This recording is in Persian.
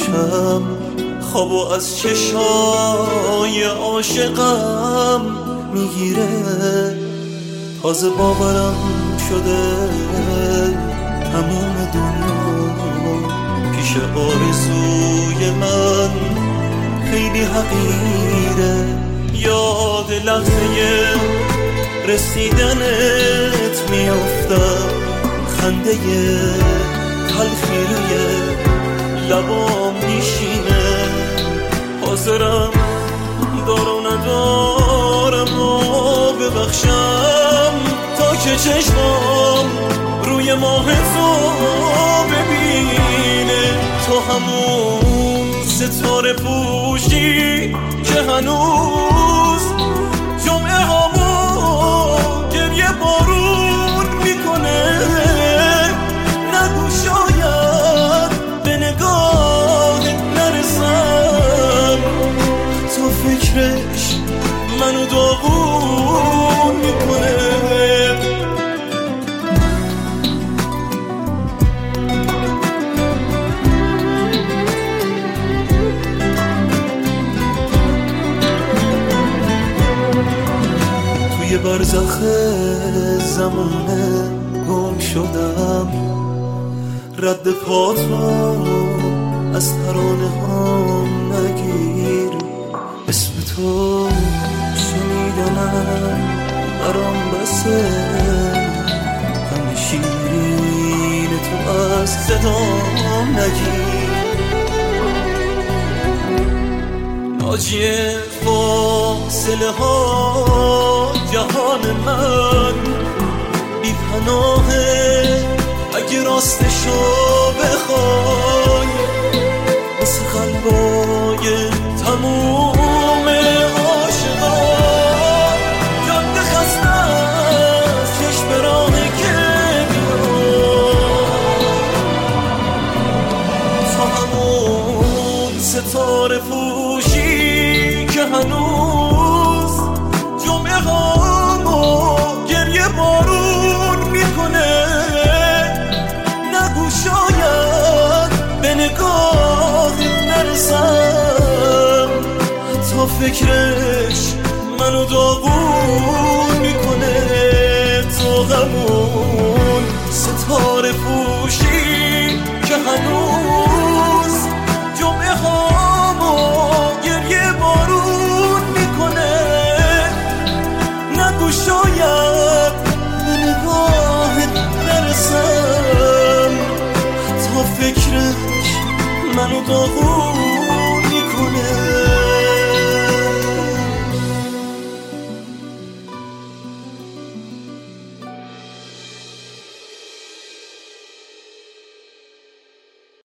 شب خوابو از چشای عاشقم میگیره. تازه باورم شده تموم دنیا پیش آرزوی من خیلی حقیره. یاد لحظه رسیدنت میافتم، خنده تلخی روی لبام میشینه. حاضرم دار و ندارم و ببخشم تا که چشمام روی ماه تو ببینه. تو همون ستاره پوشی که هنوز جمعه هامو گریه بارون میکنه. نگو شاید به نگاه نرسم، تو فکرش منو داغون میکنه. توی برزخ زمونه گم شدم، رد پاتو از ترانه هم نگیر. اسم تو شنیدنم برام بسه، غم شیرین تو از صدام نگیر. ناجی فاصله ها جهان من بی پناهه، اگه راستشو بخوای مثل قلبای تموم عاشقا. جاده خسته از چشم راهه که تو همون ستاره پوشی که هنوز جمعه هامو گریه بارون میکنه. نگو شاید به نگاه نرسم، تا فکرش منو داغون میکنه. تو همون ستاره پوشی که هنوز جمعه هامو گریه بارون میکنه. نگو شاید به نگاهت نرسم، تا فکرش منو داغون